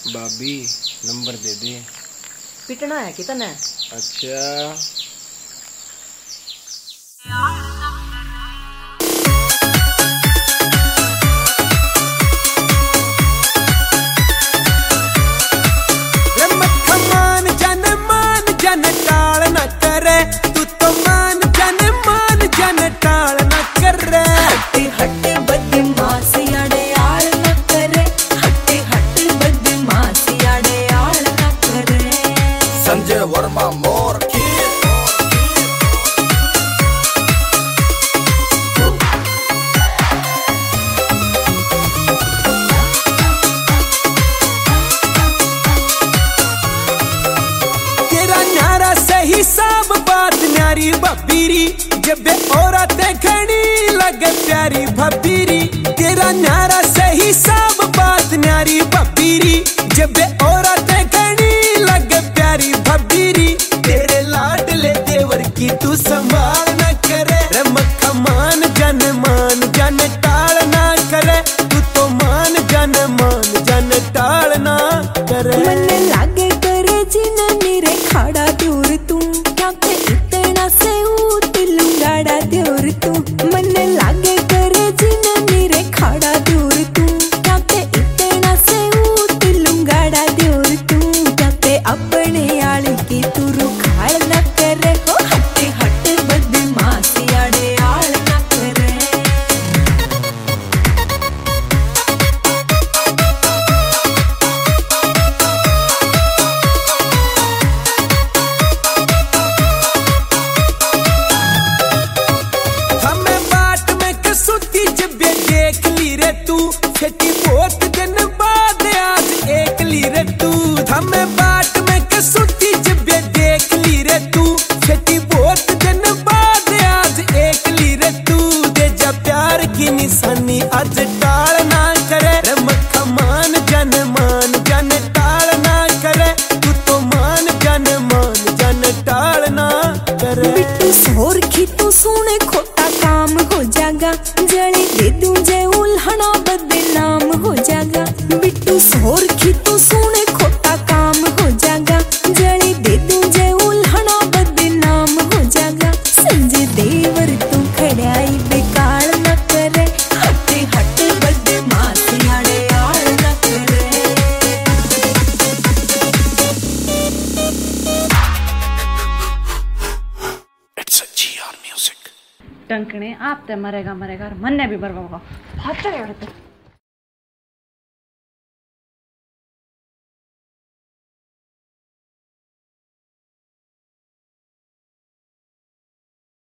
भाभी नंबर दे दे। पिटना है कितना? अच्छा वर्मा मोर तेरा न्यारा सही सब बात न्यारी भबीरी जब औरतें खड़ी लगे प्यारी भबीरी। तेरा न्यारा सही सब बात न्यारी भबीरी जब औरतें खड़ी लगे प्यारी भबीरी। तेरे लाडले देवर की तू संभाल न करे रे मक्खा मान जन टाल ना करे। तू तो मान जन टाल ना करे। मन लागे करे जिन मेरे खाड़ा दूर तू क्या के इतना से लुंगाड़ा दूर तू। मन लागे करे जिन मेरे खाड़ा दूर तू क्या के इतना से लुंगाड़ा दूर तू। क्या के अपने आले की तू रुखाड़ न करे हो हटे हटे बदमाशी आड़े आड़ न करे। देख ली रे तू खेती बहुत दिन बाद आज एक ली रे तू। हमें बाट में कसुती जब देख ली रे तू खेती बहुत दिन बाद आज एक ली रे तू। दे जा प्यार की निशानी आज टाल ना करे रे मक्खा मान जन टाल ना करे। तू तो मान जन टाल ना करे। बिट्टू सोर की तू सुने खोटा काम हो जागा जड़े दे दूं जे उल्हना बदनाम हो जागा। बिट्टू सोर की तू सुने खोटा काम हो जागा जड़े दे दूं जे उल्हना बदनाम हो जागा। संजय देवर तू खड़ाई बेकार न करे हटे हटे बदमाशी आड़े आड़ न करे। It's a GR music. टंकने आप ते मरेगा मरेगा और मन्ने भी बरवागा। हाथ चढ़े